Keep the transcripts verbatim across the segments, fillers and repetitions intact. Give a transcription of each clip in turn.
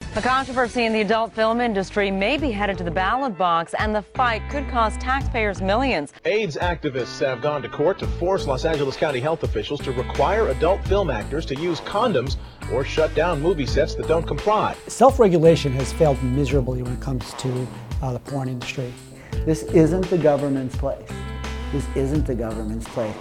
A controversy in the adult film industry may be headed to the ballot box, and the fight could cost taxpayers millions. AIDS activists have gone to court to force Los Angeles County health officials to require adult film actors to use condoms or shut down movie sets that don't comply. Self-regulation has failed miserably when it comes to uh, the porn industry. This isn't the government's place. This isn't the government's place.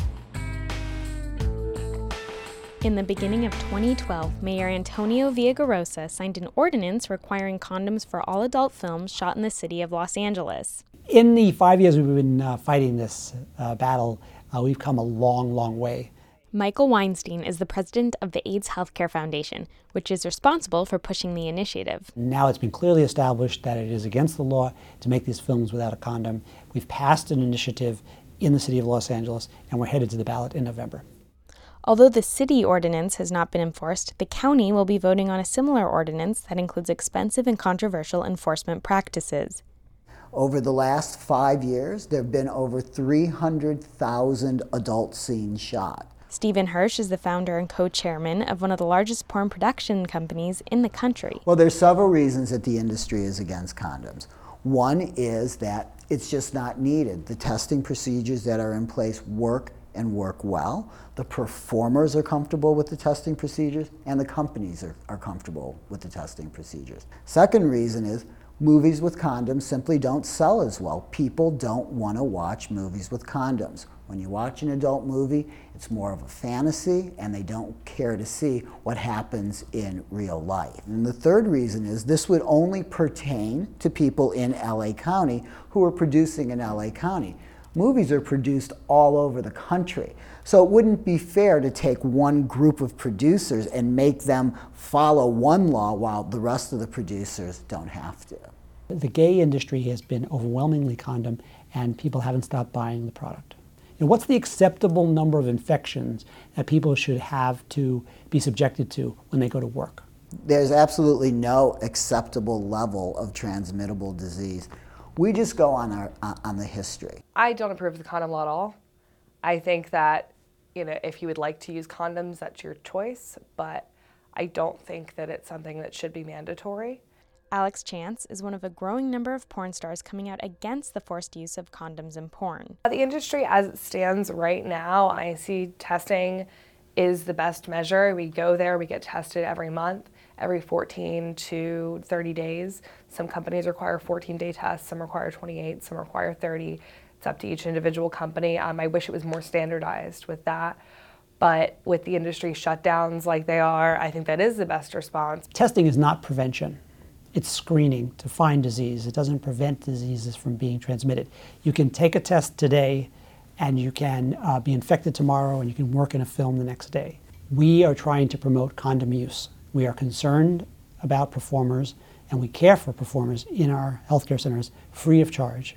In the beginning of twenty twelve, Mayor Antonio Villagrosa signed an ordinance requiring condoms for all adult films shot in the city of Los Angeles. In the five years we've been uh, fighting this uh, battle, uh, we've come a long, long way. Michael Weinstein is the president of the AIDS Healthcare Foundation, which is responsible for pushing the initiative. Now it's been clearly established that it is against the law to make these films without a condom. We've passed an initiative in the city of Los Angeles, and we're headed to the ballot in November. Although the city ordinance has not been enforced, the county will be voting on a similar ordinance that includes expensive and controversial enforcement practices. Over the last five years, there have been over three hundred thousand adult scenes shot. Stephen Hirsch is the founder and co-chairman of one of the largest porn production companies in the country. Well, there's several reasons that the industry is against condoms. One is that it's just not needed. The testing procedures that are in place work and work well. The performers are comfortable with the testing procedures, and the companies are, are comfortable with the testing procedures. Second reason is movies with condoms simply don't sell as well. People don't want to watch movies with condoms. When you watch an adult movie, it's more of a fantasy, and they don't care to see what happens in real life. And the third reason is this would only pertain to people in L A County who are producing in L A County. Movies are produced all over the country, so it wouldn't be fair to take one group of producers and make them follow one law while the rest of the producers don't have to. The gay industry has been overwhelmingly condom, and people haven't stopped buying the product. You know, what's the acceptable number of infections that people should have to be subjected to when they go to work? There's absolutely no acceptable level of transmittable disease. We just go on our on the history. I don't approve of the condom law at all. I think that, you know, if you would like to use condoms, that's your choice, but I don't think that it's something that should be mandatory. Alex Chance is one of a growing number of porn stars coming out against the forced use of condoms in porn. The industry as it stands right now, I see testing is the best measure. We go there, we get tested every month, every fourteen to thirty days. Some companies require fourteen day tests, some require twenty-eight, some require thirty. It's up to each individual company. Um, I wish it was more standardized with that. But with the industry shutdowns like they are, I think that is the best response. Testing is not prevention. It's screening to find disease. It doesn't prevent diseases from being transmitted. You can take a test today and you can uh, be infected tomorrow and you can work in a film the next day. We are trying to promote condom use. We are concerned about performers and we care for performers in our healthcare centers free of charge.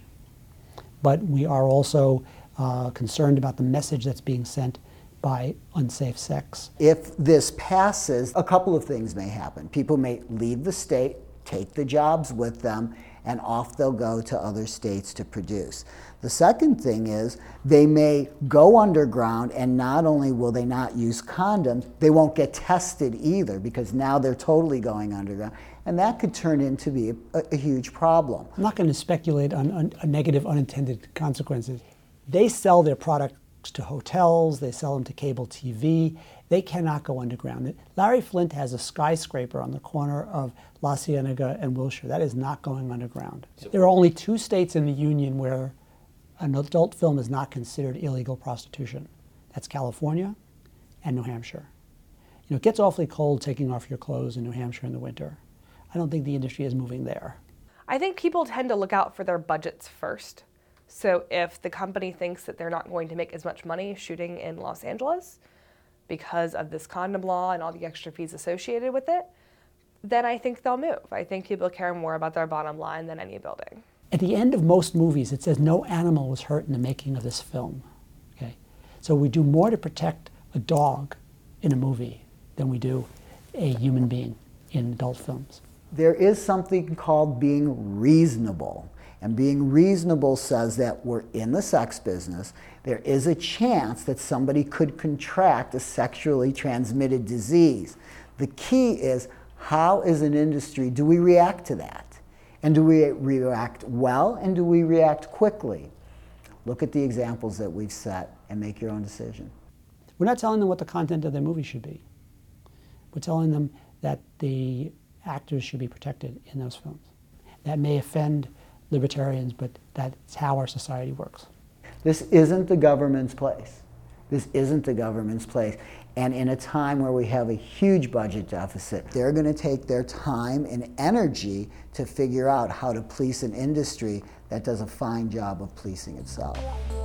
But we are also uh, concerned about the message that's being sent by unsafe sex. If this passes, a couple of things may happen. People may leave the state, take the jobs with them, and off they'll go to other states to produce. The second thing is they may go underground, and not only will they not use condoms, they won't get tested either, because now they're totally going underground, and that could turn into be a, a huge problem. I'm not going to speculate on, on, on negative unintended consequences. They sell their products to hotels, they sell them to cable T V. They cannot go underground. Larry Flynt has a skyscraper on the corner of La Cienega and Wilshire. That is not going underground. There are only two states in the union where an adult film is not considered illegal prostitution. That's California and New Hampshire. You know, it gets awfully cold taking off your clothes in New Hampshire in the winter. I don't think the industry is moving there. I think people tend to look out for their budgets first. So if the company thinks that they're not going to make as much money shooting in Los Angeles because of this condom law and all the extra fees associated with it, then I think they'll move. I think people care more about their bottom line than any building. At the end of most movies, it says no animal was hurt in the making of this film. Okay, so we do more to protect a dog in a movie than we do a human being in adult films. There is something called being reasonable. And being reasonable says that we're in the sex business. There is a chance that somebody could contract a sexually transmitted disease. The key is How, as an industry, do we react to that? And do we react well, and do we react quickly? Look at the examples that we've set and make your own decision. We're not telling them what the content of their movie should be. We're telling them that the actors should be protected in those films. That may offend libertarians, but that's how our society works. This isn't the government's place. This isn't the government's place. And in a time where we have a huge budget deficit, they're going to take their time and energy to figure out how to police an industry that does a fine job of policing itself.